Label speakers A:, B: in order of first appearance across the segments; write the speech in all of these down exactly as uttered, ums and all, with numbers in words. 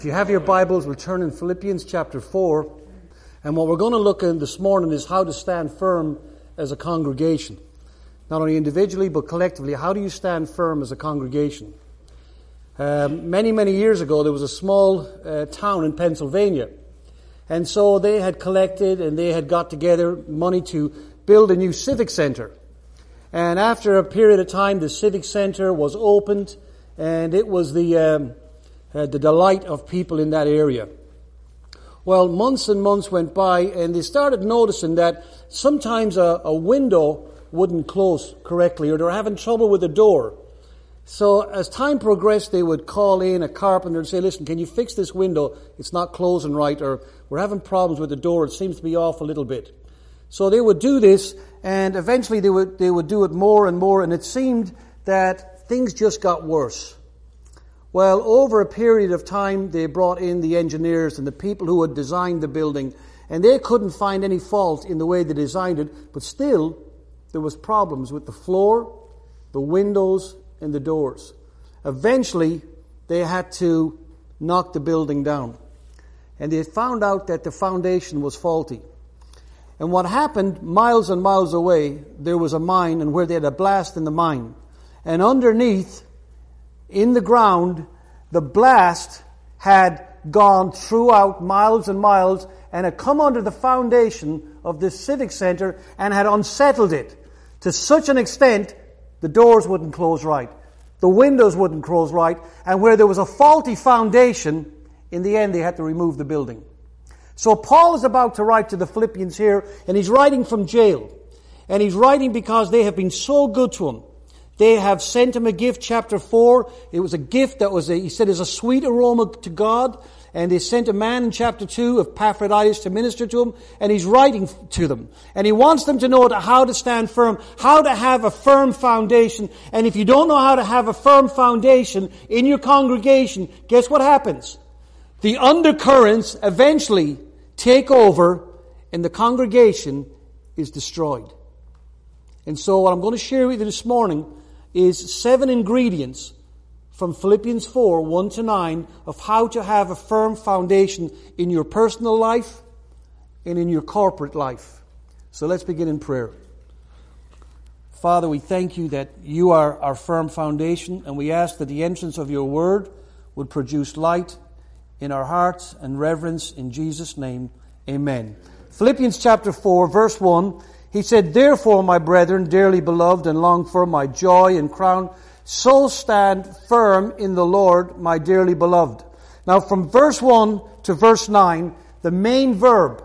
A: If you have your Bibles, we'll turn in Philippians chapter four. And what we're going to look at this morning is how to stand firm as a congregation. Not only individually, but collectively. How do you stand firm as a congregation? Um, many, many years ago, there was a small uh, town in Pennsylvania. And so they had collected and they had got together money to build a new civic center. And after a period of time, the civic center was opened, and it was the... Um, Uh, the delight of people in that area. Well, months and months went by, and they started noticing that sometimes a, a window wouldn't close correctly, or they were having trouble with the door. So as time progressed, they would call in a carpenter and say, listen, can you fix this window? It's not closing right, or we're having problems with the door. It seems to be off a little bit. So they would do this, and eventually they would, they would do it more and more, and it seemed that things just got worse. Well, over a period of time, they brought in the engineers and the people who had designed the building, and they couldn't find any fault in the way they designed it, but still, there was problems with the floor, the windows, and the doors. Eventually, they had to knock the building down, and they found out that the foundation was faulty. And what happened, miles and miles away, there was a mine, and where they had a blast in the mine, and underneath, in the ground, the blast had gone throughout miles and miles and had come under the foundation of this civic center and had unsettled it to such an extent the doors wouldn't close right, the windows wouldn't close right, and where there was a faulty foundation, in the end they had to remove the building. So Paul is about to write to the Philippians here, and he's writing from jail. And he's writing because they have been so good to him. They have sent him a gift, chapter four. It was a gift that was, a, he said, is a sweet aroma to God. And they sent a man in chapter two of Epaphroditus to minister to him. And he's writing to them. And he wants them to know how to stand firm, how to have a firm foundation. And if you don't know how to have a firm foundation in your congregation, guess what happens? The undercurrents eventually take over and the congregation is destroyed. And so what I'm going to share with you this morning is seven ingredients from Philippians four, one to nine, of how to have a firm foundation in your personal life and in your corporate life. So let's begin in prayer. Father, we thank you that you are our firm foundation, and we ask that the entrance of your word would produce light in our hearts and reverence in Jesus' name. Amen. Philippians chapter four, verse one. He said, therefore, my brethren, dearly beloved and longed for, my joy and crown, so stand firm in the Lord, my dearly beloved. Now, from verse one to verse nine, the main verb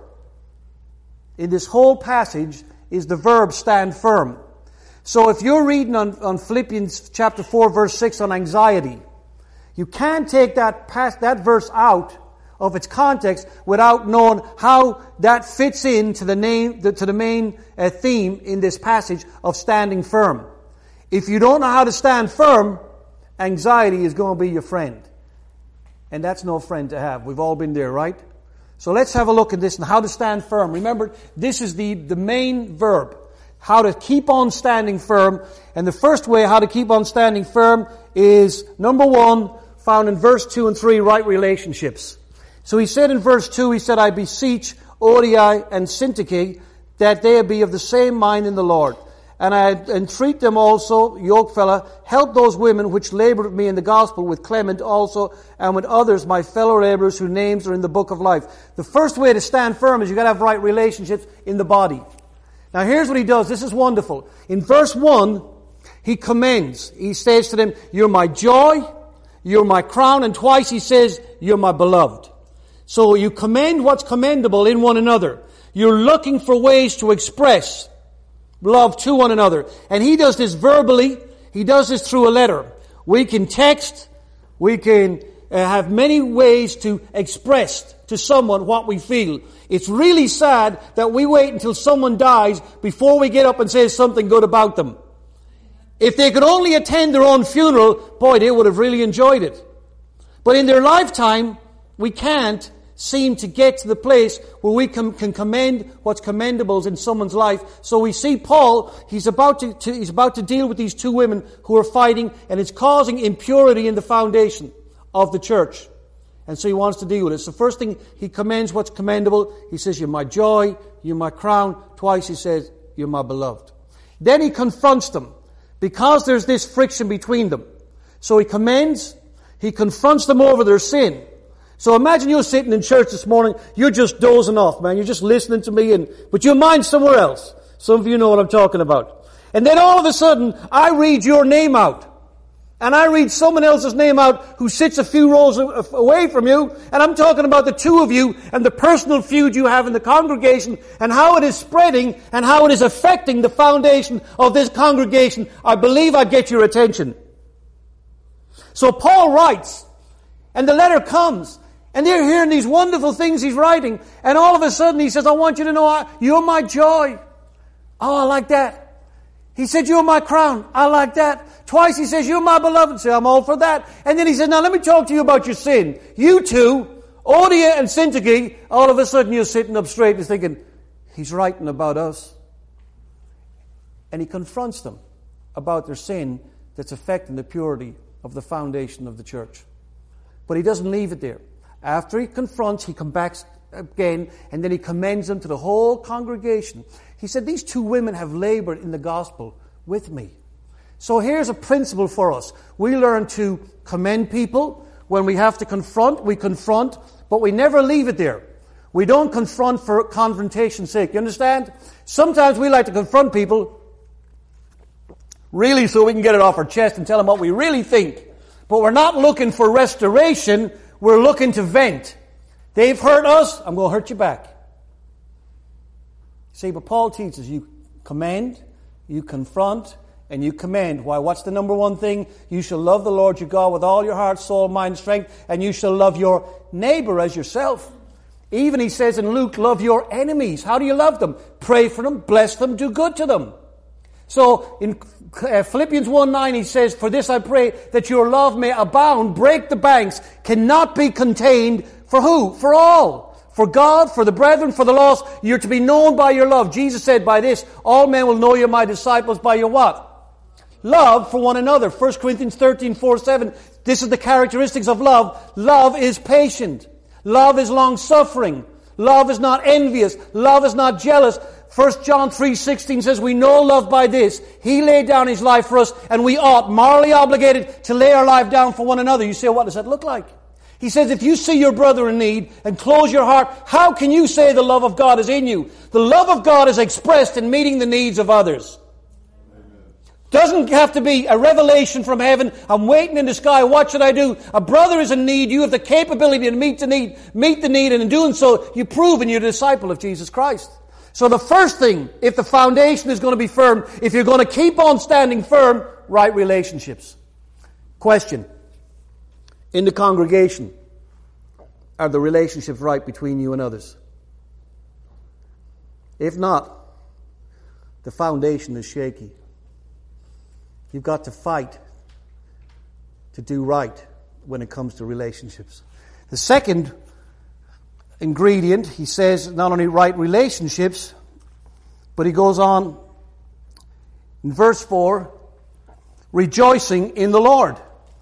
A: in this whole passage is the verb stand firm. So if you're reading on, on Philippians chapter four, verse six on anxiety, you can't take that, past, that verse out of its context without knowing how that fits into the name, to the main uh, theme in this passage of standing firm. If you don't know how to stand firm, anxiety is going to be your friend. And that's no friend to have. We've all been there, right? So let's have a look at this and how to stand firm. Remember, this is the, the main verb. How to keep on standing firm. And the first way how to keep on standing firm is, number one, found in verse two and three, right relationships. So he said in verse two, he said, I beseech Odii and Syntyche that they be of the same mind in the Lord. And I entreat them also, yokefellow, help those women which labored with me in the gospel, with Clement also, and with others, my fellow laborers, whose names are in the book of life. The first way to stand firm is you've got to have right relationships in the body. Now here's what he does. This is wonderful. In verse one, he commends. He says to them, you're my joy, you're my crown, and twice he says, you're my beloved. So you commend what's commendable in one another. You're looking for ways to express love to one another. And he does this verbally. He does this through a letter. We can text. We can uh, have many ways to express to someone what we feel. It's really sad that we wait until someone dies before we get up and say something good about them. If they could only attend their own funeral, boy, they would have really enjoyed it. But in their lifetime, we can't seem to get to the place where we can, can commend what's commendable in someone's life. So we see Paul, he's about to, to he's about to deal with these two women who are fighting, and it's causing impurity in the foundation of the church. And so he wants to deal with it. So first thing, he commends what's commendable. He says, you're my joy, you're my crown. Twice he says, you're my beloved. Then he confronts them, because there's this friction between them. So he commends, he confronts them over their sin. So imagine you're sitting in church this morning, you're just dozing off, man. You're just listening to me, and but your mind's somewhere else. Some of you know what I'm talking about. And then all of a sudden, I read your name out. And I read someone else's name out who sits a few rows away from you, and I'm talking about the two of you and the personal feud you have in the congregation and how it is spreading and how it is affecting the foundation of this congregation. I believe I'd get your attention. So Paul writes, and the letter comes, and they're hearing these wonderful things he's writing, and all of a sudden he says, I want you to know you're my joy. Oh, I like that. He said, you're my crown. I like that. Twice he says, you're my beloved. Say, I'm all for that. And then he said, now let me talk to you about your sin. You two, Odia and Syntyche, all of a sudden you're sitting up straight and thinking, he's writing about us. And he confronts them about their sin that's affecting the purity of the foundation of the church. But he doesn't leave it there. After he confronts, he comes back again, and then he commends them to the whole congregation. He said, these two women have labored in the gospel with me. So here's a principle for us. We learn to commend people. When we have to confront, we confront, but we never leave it there. We don't confront for confrontation's sake. You understand? Sometimes we like to confront people really so we can get it off our chest and tell them what we really think. But we're not looking for restoration. We're looking to vent. They've hurt us, I'm going to hurt you back. See, but Paul teaches you commend, you confront, and you commend. Why? What's the number one thing? You shall love the Lord your God with all your heart, soul, mind, and strength, and you shall love your neighbor as yourself. Even he says in Luke, love your enemies. How do you love them? Pray for them, bless them, do good to them. So in Philippians one nine he says, for this I pray that your love may abound, break the banks, cannot be contained. For who? For all. For God, for the brethren, for the lost. You're to be known by your love. Jesus said, by this, all men will know you're my disciples by your what? Love for one another. First Corinthians thirteen four seven. This is the characteristics of love. Love is patient. Love is long-suffering. Love is not envious. Love is not jealous. First John three sixteen says, we know love by this. He laid down his life for us, and we ought, morally obligated, to lay our life down for one another. You say, what does that look like? He says, if you see your brother in need and close your heart, how can you say the love of God is in you? The love of God is expressed in meeting the needs of others. Amen. Doesn't have to be a revelation from heaven. I'm waiting in the sky. What should I do? A brother is in need. You have the capability to meet the need, meet the need, and in doing so, you prove you're a disciple of Jesus Christ. So the first thing, if the foundation is going to be firm, if you're going to keep on standing firm, right relationships. Question. In the congregation, are the relationships right between you and others? If not, the foundation is shaky. You've got to fight to do right when it comes to relationships. The second ingredient, he says, not only right relationships, but he goes on in verse four, rejoicing in the Lord.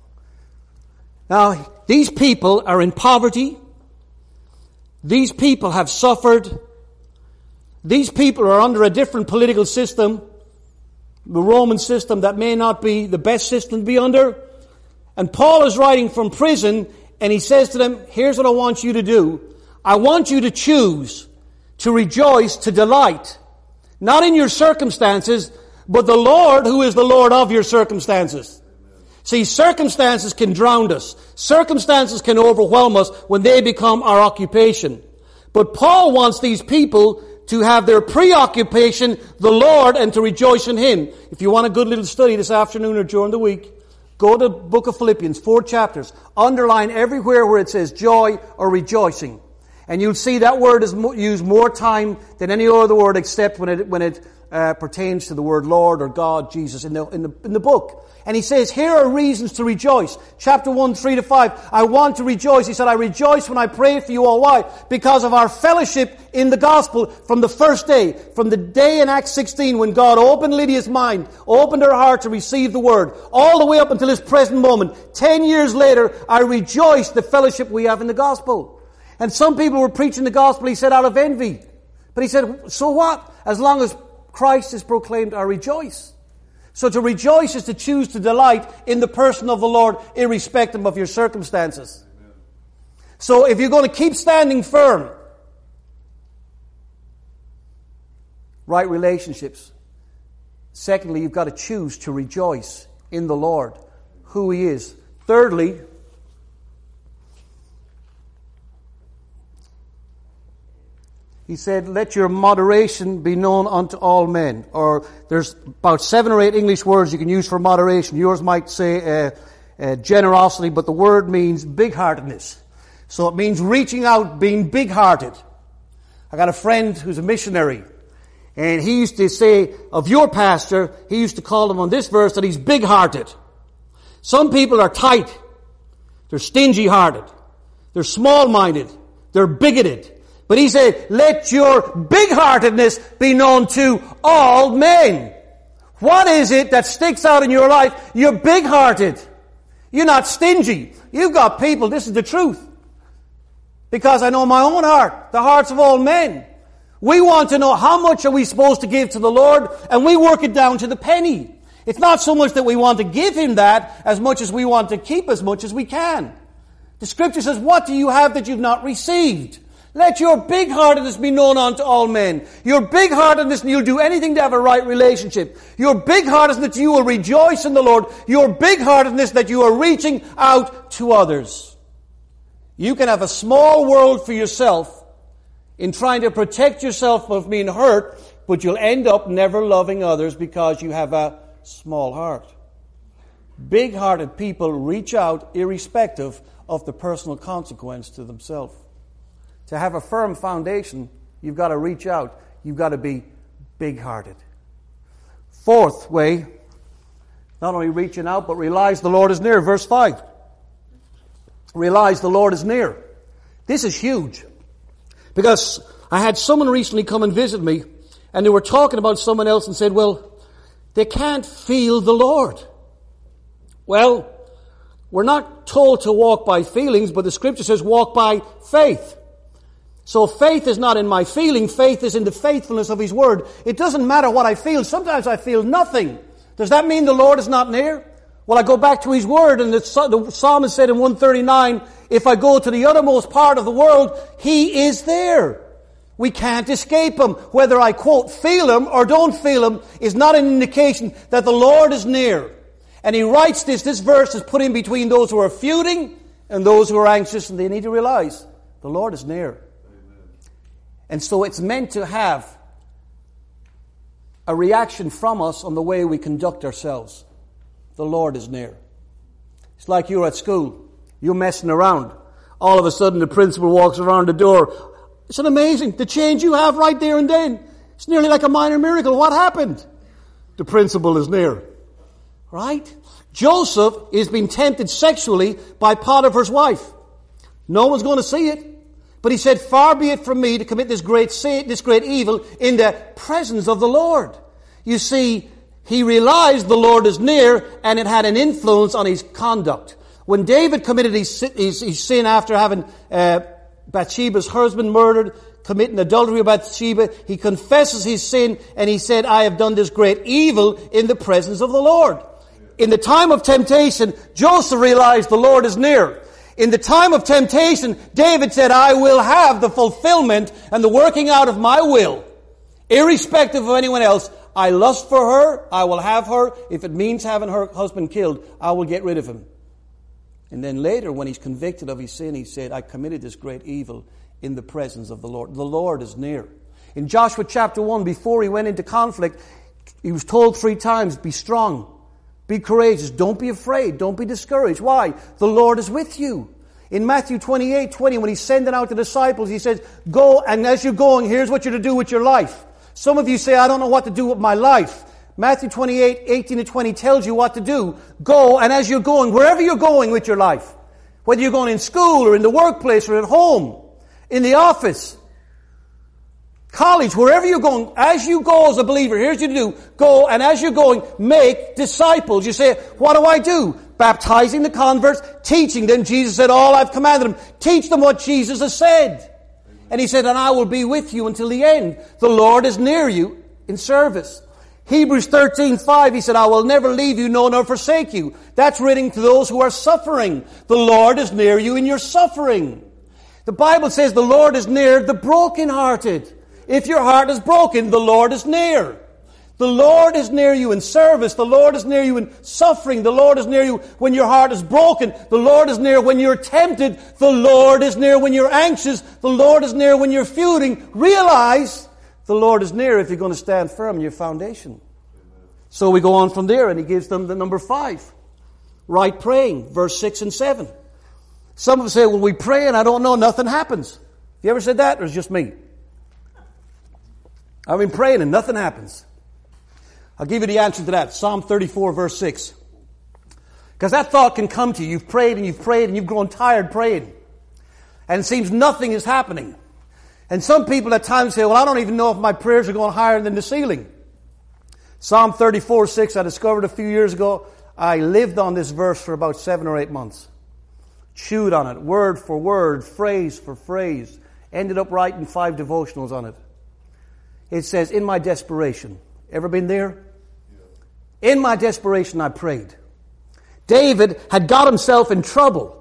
A: Now, these people are in poverty. These people have suffered. These people are under a different political system, the Roman system that may not be the best system to be under. And Paul is writing from prison, and he says to them, here's what I want you to do. I want you to choose to rejoice, to delight, not in your circumstances, but the Lord who is the Lord of your circumstances. See, circumstances can drown us. Circumstances can overwhelm us when they become our occupation. But Paul wants these people to have their preoccupation, the Lord, and to rejoice in Him. If you want a good little study this afternoon or during the week, go to the book of Philippians, four chapters. Underline everywhere where it says joy or rejoicing. And you'll see that word is used more time than any other word except when it, when it uh, pertains to the word Lord or God, Jesus, in the, in the, in the book. And he says, here are reasons to rejoice. Chapter one, three to five. I want to rejoice. He said, I rejoice when I pray for you all. Why? Because of our fellowship in the gospel from the first day, from the day in Acts sixteen when God opened Lydia's mind, opened her heart to receive the word, all the way up until this present moment. Ten years later, I rejoice the fellowship we have in the gospel. And some people were preaching the gospel, he said, out of envy. But he said, so what? As long as Christ is proclaimed, I rejoice. So to rejoice is to choose to delight in the person of the Lord, irrespective of your circumstances. Amen. So if you're going to keep standing firm, right relationships. Secondly, you've got to choose to rejoice in the Lord, who He is. Thirdly, he said, let your moderation be known unto all men. Or there's about seven or eight English words you can use for moderation. Yours might say uh, uh, generosity, but the word means big-heartedness. So it means reaching out, being big-hearted. I got a friend who's a missionary, and he used to say of your pastor, he used to call him on this verse that he's big-hearted. Some people are tight. They're stingy-hearted. They're small-minded. They're bigoted. But he said, let your big-heartedness be known to all men. What is it that sticks out in your life? You're big-hearted. You're not stingy. You've got people, this is the truth. Because I know my own heart, the hearts of all men. We want to know how much are we supposed to give to the Lord, and we work it down to the penny. It's not so much that we want to give Him that as much as we want to keep as much as we can. The Scripture says, what do you have that you've not received? Let your big-heartedness be known unto all men. Your big-heartedness, and you'll do anything to have a right relationship. Your big-heartedness that you will rejoice in the Lord. Your big-heartedness that you are reaching out to others. You can have a small world for yourself in trying to protect yourself from being hurt, but you'll end up never loving others because you have a small heart. Big-hearted people reach out irrespective of the personal consequence to themselves. To have a firm foundation, you've got to reach out. You've got to be big-hearted. Fourth way, not only reaching out, but realize the Lord is near. Verse five. Realize the Lord is near. This is huge. Because I had someone recently come and visit me, and they were talking about someone else and said, well, they can't feel the Lord. Well, we're not told to walk by feelings, but the Scripture says walk by faith. So faith is not in my feeling, faith is in the faithfulness of His Word. It doesn't matter what I feel. Sometimes I feel nothing. Does that mean the Lord is not near? Well, I go back to His Word, and the, the psalmist said in one thirty-nine, if I go to the uttermost part of the world, He is there. We can't escape Him. Whether I, quote, feel Him or don't feel Him is not an indication that the Lord is near. And he writes this, this verse is put in between those who are feuding and those who are anxious, and they need to realize the Lord is near. And so it's meant to have a reaction from us on the way we conduct ourselves. The Lord is near. It's like you're at school. You're messing around. All of a sudden the principal walks around the door. It's an amazing, the change you have right there and then. It's nearly like a minor miracle. What happened? The principal is near. Right? Joseph is being tempted sexually by Potiphar's wife. No one's going to see it. But he said, far be it from me to commit this great sin, this great evil in the presence of the Lord. You see, he realized the Lord is near, and it had an influence on his conduct. When David committed his, his, his sin after having uh, Bathsheba's husband murdered, committing adultery with Bathsheba, he confesses his sin, and he said, I have done this great evil in the presence of the Lord. In the time of temptation, Joseph realized the Lord is near. In the time of temptation, David said, I will have the fulfillment and the working out of my will. Irrespective of anyone else, I lust for her, I will have her. If it means having her husband killed, I will get rid of him. And then later, when he's convicted of his sin, he said, I committed this great evil in the presence of the Lord. The Lord is near. In Joshua chapter one, before he went into conflict, he was told three times, be strong. Be courageous. Don't be afraid. Don't be discouraged. Why? The Lord is with you. In Matthew twenty-eight twenty, when he's sending out the disciples, he says, go, and as you're going, here's what you're to do with your life. Some of you say, I don't know what to do with my life. Matthew twenty-eight, eighteen to twenty tells you what to do. Go, and as you're going, wherever you're going with your life, whether you're going in school or in the workplace or at home, in the office, college, wherever you're going, as you go as a believer, here's what you do. Go, and as you're going, make disciples. You say, what do I do? Baptizing the converts, teaching them. Jesus said, all I've commanded them. Teach them what Jesus has said. And he said, and I will be with you until the end. The Lord is near you in service. Hebrews thirteen five, he said, I will never leave you, no, nor forsake you. That's written to those who are suffering. The Lord is near you in your suffering. The Bible says the Lord is near the brokenhearted. If your heart is broken, the Lord is near. The Lord is near you in service. The Lord is near you in suffering. The Lord is near you when your heart is broken. The Lord is near when you're tempted. The Lord is near when you're anxious. The Lord is near when you're feuding. Realize the Lord is near if you're going to stand firm in your foundation. So we go on from there, and he gives them the number five. Right praying, verse six and seven. Some of us say, well, we pray and I don't know, nothing happens. Have you ever said that, or is it just me? I've been praying and nothing happens. I'll give you the answer to that. Psalm thirty-four, verse six. Because that thought can come to you. You've prayed and you've prayed and you've grown tired praying. And it seems nothing is happening. And some people at times say, well, I don't even know if my prayers are going higher than the ceiling. Psalm thirty-four, six, I discovered a few years ago. I lived on this verse for about seven or eight months. Chewed on it, word for word, phrase for phrase. Ended up writing five devotionals on it. It says, in my desperation. Ever been there? Yeah. In my desperation, I prayed. David had got himself in trouble.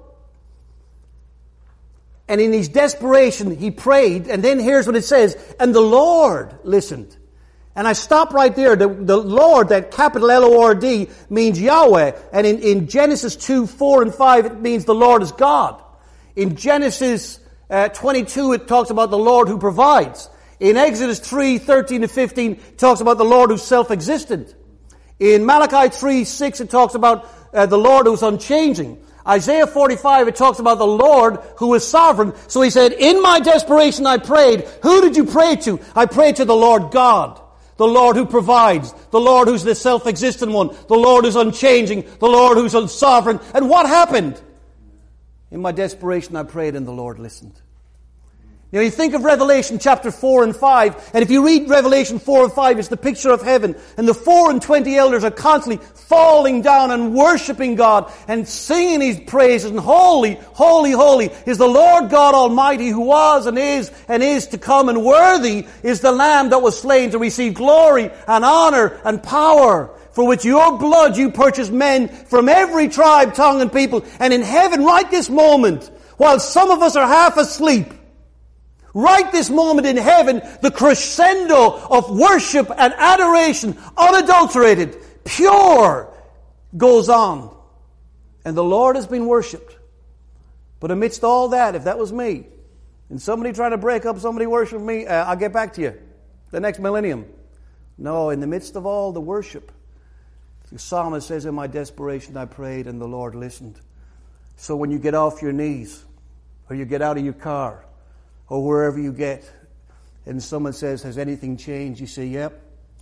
A: And in his desperation, he prayed. And then here's what it says. And the Lord listened. And I stop right there. The, the Lord, that capital L O R D, means Yahweh. And in, in Genesis two, four, and five, it means the Lord is God. In Genesis uh, twenty-two, it talks about the Lord who provides. In Exodus three, thirteen to fifteen, it talks about the Lord who's self-existent. In Malachi three, six, it talks about uh, the Lord who's unchanging. Isaiah forty-five, it talks about the Lord who is sovereign. So he said, in my desperation I prayed. Who did you pray to? I prayed to the Lord God. The Lord who provides. The Lord who's the self-existent one. The Lord who's unchanging. The Lord who's sovereign. And what happened? In my desperation I prayed and the Lord listened. Now you think of Revelation chapter four and five, and if you read Revelation four and five, it's the picture of heaven, and the four and twenty elders are constantly falling down and worshiping God and singing His praises, and holy, holy, holy is the Lord God Almighty, who was and is and is to come, and worthy is the Lamb that was slain to receive glory and honor and power, for with your blood you purchased men from every tribe, tongue, and people. And in heaven, right this moment, while some of us are half asleep, right this moment in heaven, the crescendo of worship and adoration, unadulterated, pure, goes on. And the Lord has been worshipped. But amidst all that, if that was me, and somebody trying to break up somebody worship me, uh, I'll get back to you. The next millennium. No, in the midst of all the worship, the psalmist says, in my desperation I prayed and the Lord listened. So when you get off your knees, or you get out of your car, or wherever you get, and someone says, has anything changed? You say, yep.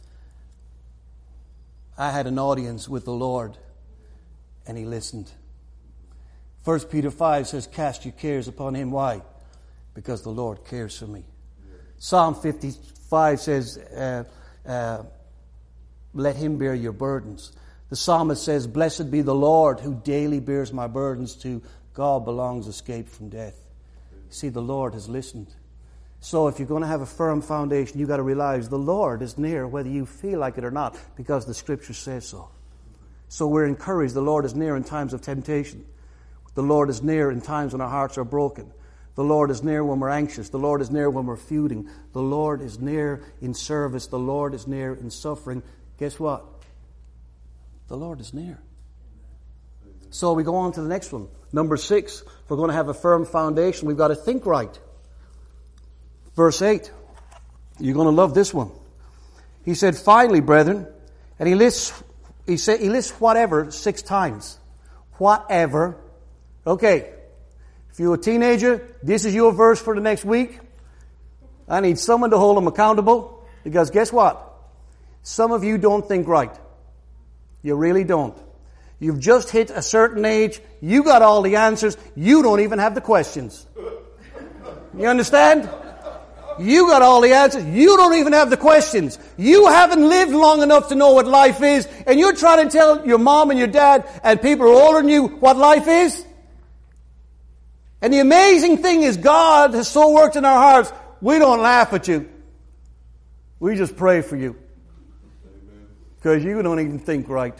A: I had an audience with the Lord, and He listened. First Peter five says, cast your cares upon Him. Why? Because the Lord cares for me. Psalm fifty-five says, uh, uh, let Him bear your burdens. The psalmist says, blessed be the Lord who daily bears my burdens. To God belongs escape from death. See, the Lord has listened. So if you're going to have a firm foundation, you've got to realize the Lord is near, whether you feel like it or not, because the Scripture says so. So we're encouraged. The Lord is near in times of temptation. The Lord is near in times when our hearts are broken. The Lord is near when we're anxious. The Lord is near when we're feuding. The Lord is near in service. The Lord is near in suffering. Guess what? The Lord is near. So we go on to the next one. Number six, if we're going to have a firm foundation, we've got to think right. Verse eight. You're going to love this one. He said, finally, brethren, and he lists, he said, he lists whatever six times. Whatever. Okay. If you're a teenager, this is your verse for the next week. I need someone to hold them accountable. Because guess what? Some of you don't think right. You really don't. You've just hit a certain age. You got all the answers. You don't even have the questions. You understand? You got all the answers. You don't even have the questions. You haven't lived long enough to know what life is. And you're trying to tell your mom and your dad and people who are older than you what life is. And the amazing thing is God has so worked in our hearts, we don't laugh at you. We just pray for you. Because you don't even think right.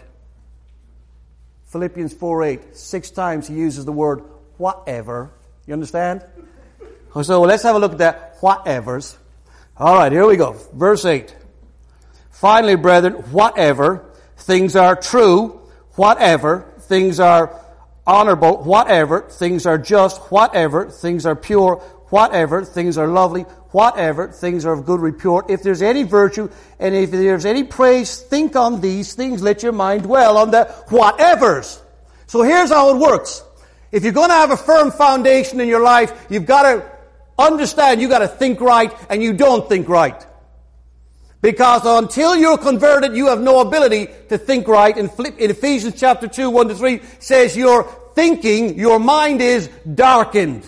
A: Philippians four eight, six times he uses the word whatever. You understand? So well, let's have a look at that. Whatevers. All right, here we go. Verse eight. Finally, brethren, whatever things are true, whatever things are honorable, whatever things are just, whatever things are pure, whatever things are lovely, whatever things are of good report. If there's any virtue and if there's any praise, think on these things. Let your mind dwell on the whatevers. So here's how it works. If you're going to have a firm foundation in your life, you've got to understand you've got to think right and you don't think right. Because until you're converted, you have no ability to think right. In, in Ephesians chapter two, one to three says your thinking, your mind is darkened.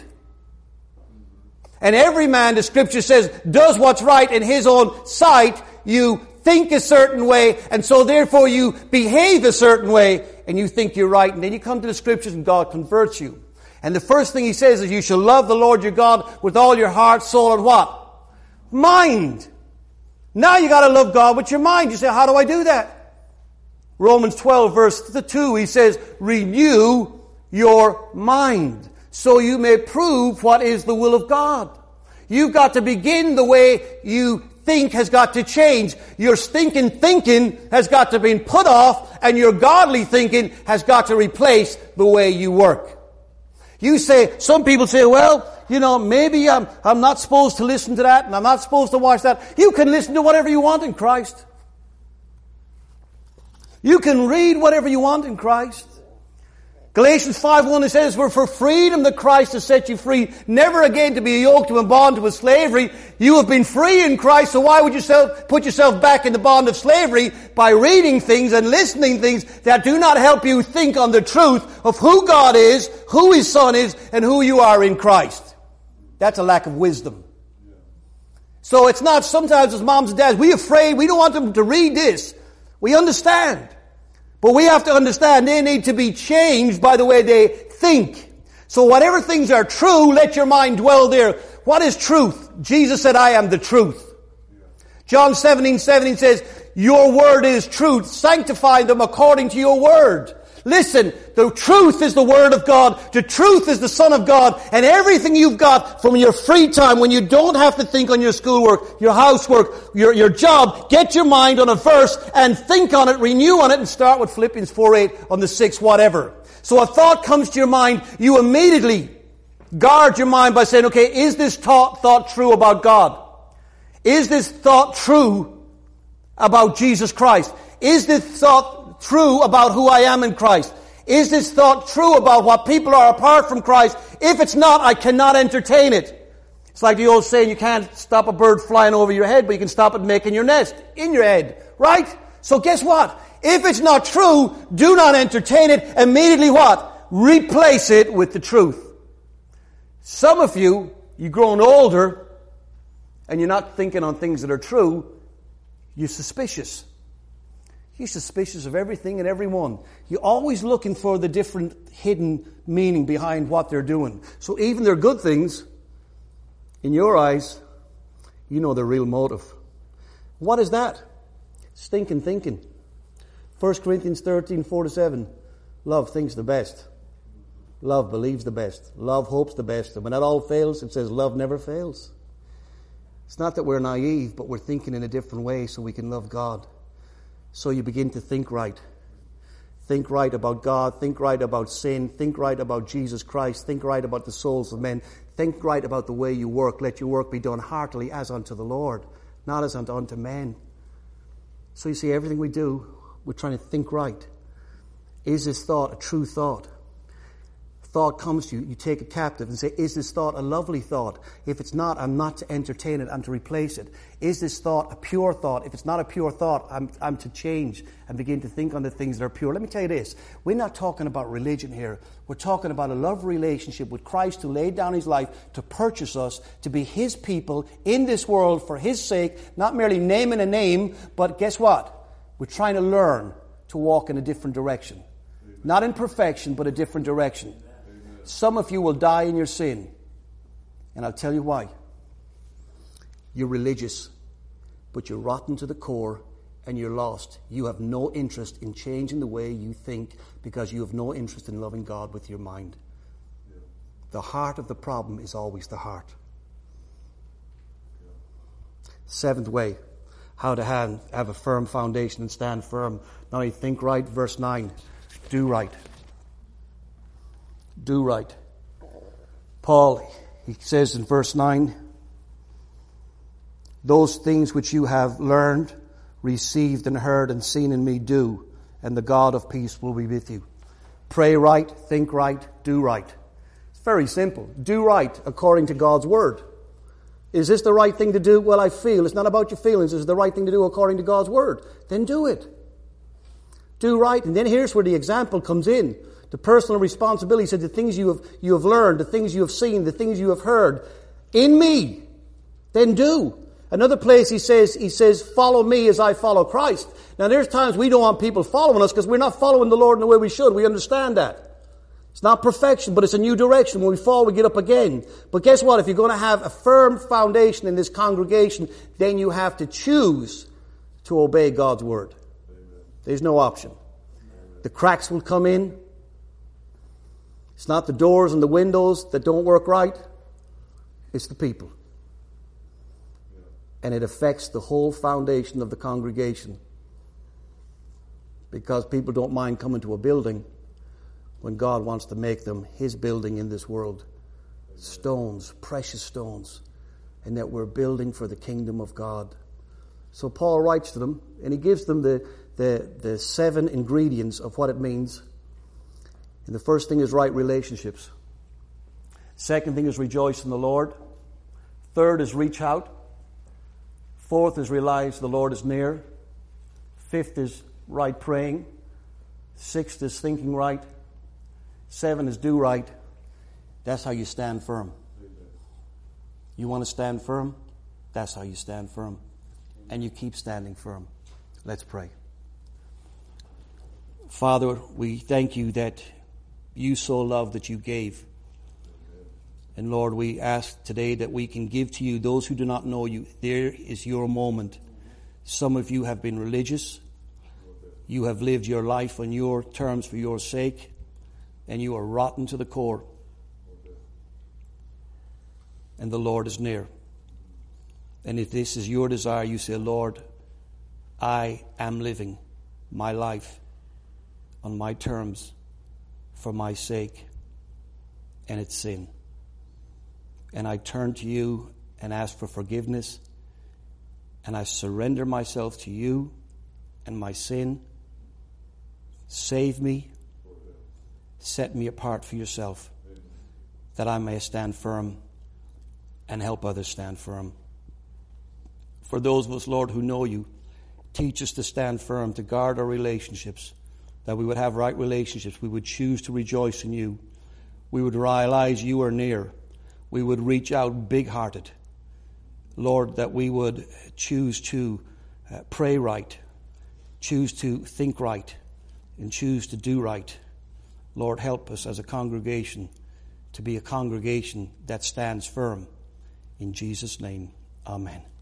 A: And every man, the scripture says, does what's right in his own sight. You think a certain way, and so therefore you behave a certain way, and you think you're right. And then you come to the scriptures and God converts you. And the first thing he says is you shall love the Lord your God with all your heart, soul, and what? Mind. Now you got to love God with your mind. You say, how do I do that? Romans twelve verse two, he says, renew your mind, so you may prove what is the will of God. You've got to begin the way you think has got to change. Your stinking thinking has got to be put off, and your godly thinking has got to replace the way you work. You say, some people say, well, you know, maybe I'm, I'm not supposed to listen to that, and I'm not supposed to watch that. You can listen to whatever you want in Christ. You can read whatever you want in Christ. Galatians five one, it says, for for freedom that Christ has set you free, never again to be yoked to and bond to slavery. You have been free in Christ, so why would you self, put yourself back in the bond of slavery by reading things and listening things that do not help you think on the truth of who God is, who His Son is, and who you are in Christ? That's a lack of wisdom. So it's not sometimes as moms and dads, we're afraid, we don't want them to read this. We understand. But we have to understand they need to be changed by the way they think. So whatever things are true, let your mind dwell there. What is truth? Jesus said, I am the truth. John seventeen seventeen says, your word is truth. Sanctify them according to your word. Listen, the truth is the Word of God. The truth is the Son of God. And everything you've got from your free time, when you don't have to think on your schoolwork, your housework, your, your job, get your mind on a verse and think on it, renew on it, and start with Philippians four eight on the six whatever. So a thought comes to your mind, you immediately guard your mind by saying, okay, is this thought, thought true about God? Is this thought true about Jesus Christ? Is this thought true about who I am in Christ? Is this thought true about what people are apart from Christ? If it's not, I cannot entertain it. It's like the old saying, you can't stop a bird flying over your head, but you can stop it making your nest in your head. Right? So guess what? If it's not true, do not entertain it. Immediately what? Replace it with the truth. Some of you, you've grown older, and you're not thinking on things that are true. You're suspicious. You're suspicious of everything and everyone. You're always looking for the different hidden meaning behind what they're doing. So even their good things, in your eyes, you know their real motive. What is that? Stinking thinking. First Corinthians thirteen, four to seven. Love thinks the best. Love believes the best. Love hopes the best. And when that all fails, it says love never fails. It's not that we're naive, but we're thinking in a different way so we can love God. So you begin to think right. Think right about God. Think right about sin. Think right about Jesus Christ. Think right about the souls of men. Think right about the way you work. Let your work be done heartily as unto the Lord, not as unto, unto men. So you see, everything we do, we're trying to think right. Is this thought a true thought? thought comes to you, you take it captive and say, is this thought a lovely thought? If it's not, I'm not to entertain it, I'm to replace it. Is this thought a pure thought? If it's not a pure thought, I'm, I'm to change and begin to think on the things that are pure. Let me tell you this, we're not talking about religion here. We're talking about a love relationship with Christ who laid down his life to purchase us, to be his people in this world for his sake, not merely naming a name, but guess what? We're trying to learn to walk in a different direction. Not in perfection, but a different direction. Some of you will die in your sin. And I'll tell you why. You're religious, but you're rotten to the core and you're lost. You have no interest in changing the way you think because you have no interest in loving God with your mind. The heart of the problem is always the heart. Seventh way, how to have, have a firm foundation and stand firm. Not only think right, verse nine, do right. Do right. Paul, he says in verse nine, those things which you have learned, received and heard and seen in me do, and the God of peace will be with you. Pray right, think right, do right. It's very simple. Do right according to God's word. Is this the right thing to do? Well, I feel. It's not about your feelings. Is it the right thing to do according to God's word? Then do it. Do right. And then here's where the example comes in. The personal responsibility said the things you have, you have learned, the things you have seen, the things you have heard in me, then do. Another place he says, he says, follow me as I follow Christ. Now there's times we don't want people following us because we're not following the Lord in the way we should. We understand that. It's not perfection, but it's a new direction. When we fall, we get up again. But guess what? If you're going to have a firm foundation in this congregation, then you have to choose to obey God's word. There's no option. The cracks will come in. It's not the doors and the windows that don't work right. It's the people. And it affects the whole foundation of the congregation. Because people don't mind coming to a building when God wants to make them his building in this world. Stones, precious stones. And that we're building for the kingdom of God. So Paul writes to them, and he gives them the, the, the seven ingredients of what it means. And the first thing is right relationships. Second thing is rejoice in the Lord. Third is reach out. Fourth is realize the Lord is near. Fifth is right praying. Sixth is thinking right. Seven is do right. That's how you stand firm. You want to stand firm? That's how you stand firm. And you keep standing firm. Let's pray. Father, we thank you that you so loved that you gave. And Lord, we ask today that we can give to you those who do not know you. There is your moment. Some of you have been religious. You have lived your life on your terms for your sake. And you are rotten to the core. And the Lord is near. And if this is your desire, you say, Lord, I am living my life on my terms for my sake, and it's sin. And I turn to you and ask for forgiveness, and I surrender myself to you and my sin. Save me, set me apart for yourself, that I may stand firm and help others stand firm. For those of us, Lord, who know you, teach us to stand firm, to guard our relationships, that we would have right relationships. We would choose to rejoice in you. We would realize you are near. We would reach out big-hearted. Lord, that we would choose to uh, pray right, choose to think right, and choose to do right. Lord, help us as a congregation to be a congregation that stands firm. In Jesus' name, amen.